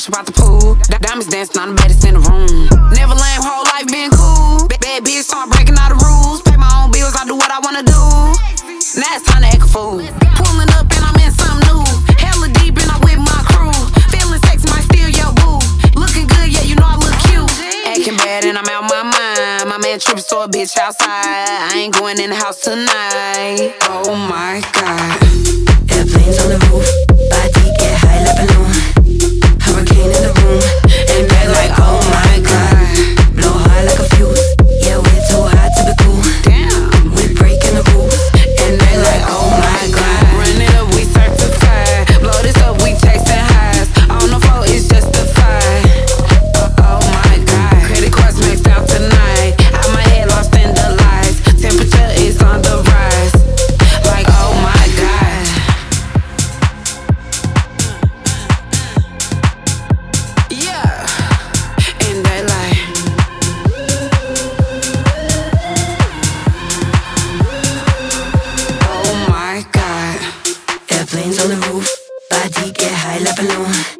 fresh about the pool. Diamonds dancing on the baddest in the room. Never lame, whole life been cool. Bad bitch, start breaking all the rules. Pay my own bills, I do what I wanna do. Now it's time to act a fool. Pulling up and I'm in something new. Hella deep and I'm with my crew. Feeling sexy, might steal your boo. Looking good, yeah, you know I look cute. Acting bad and I'm out my mind. My man tripping, so a bitch outside. I ain't going in the house tonight. Oh my God. Airplanes on the roof, body get high like balloon. Hurricane in the room, and they're like, oh my God. Blow hard like a fuse, yeah, we're too hot to be cool. Damn, We're breaking the rules, and they're like, oh my God. run it up, we certified. Blow this up, we chasing highs. On the floor, it's justified. Oh my God, credit cards maxed out tonight. Out my head, lost in the lights. Temperature is on the rise. Like, oh my God. Yeah, and they like, oh my God. Airplanes on the roof, body get high like balloon.